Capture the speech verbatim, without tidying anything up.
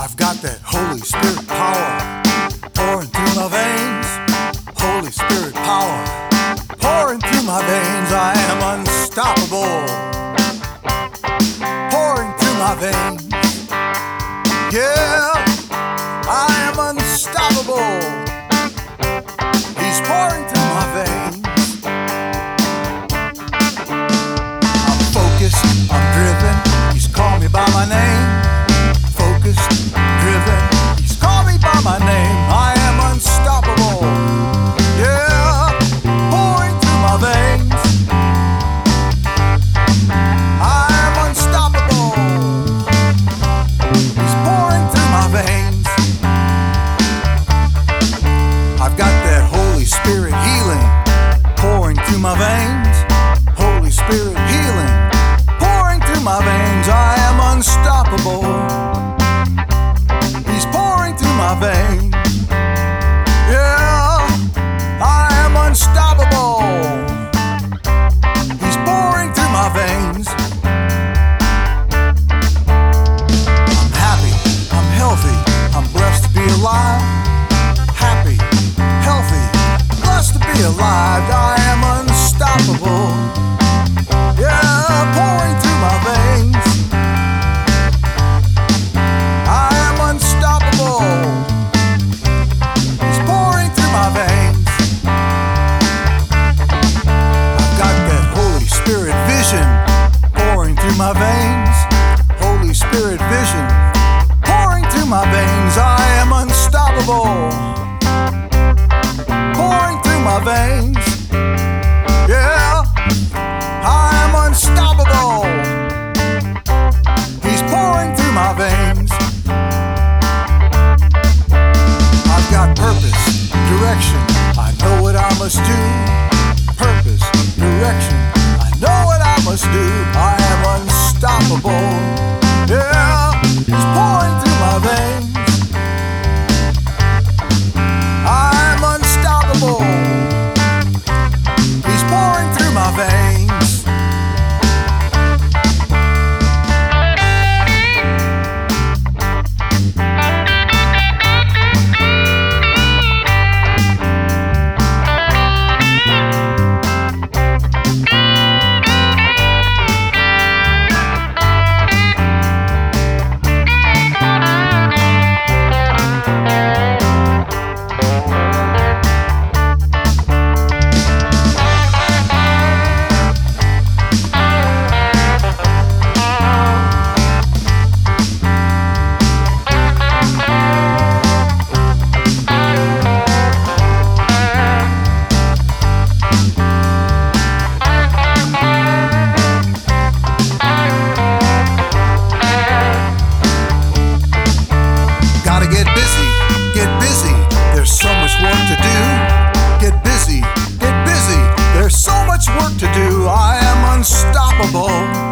I've got that Holy Spirit power pouring through my veins. Holy Spirit power pouring through my veins. I am unstoppable. Pouring through my veins. Yeah, I am unstoppable. He's pouring through my veins. I'm focused, I'm driven. He's called me by my name. Focused, driven. He's called me by my name. I am unstoppable. Yeah, pouring through my veins. I am unstoppable. He's pouring through my veins. I've got that Holy Spirit healing pouring through my veins. Holy Spirit healing pouring through my veins. I am unstoppable. He's pouring through my veins. Yeah, I am unstoppable. He's pouring through my veins. I'm happy, I'm healthy, I'm blessed to be alive. Happy, healthy, blessed to be alive. I am unstoppable. Yeah, pouring through my veins. I am unstoppable. He's pouring through my veins. I've got that Holy Spirit vision pouring through my veins. Holy Spirit vision pouring through my veins. I am unstoppable. Pouring through my veins. Yeah, I am unstoppable. He's pouring through my veins. I've got purpose, direction. I know what I must do. Purpose, direction. I know what I must do. I am unstoppable. Yeah, he's pouring through my veins. I'm unstoppable. He's pouring through my veins. Get busy, get busy. There's so much work to do. I am unstoppable.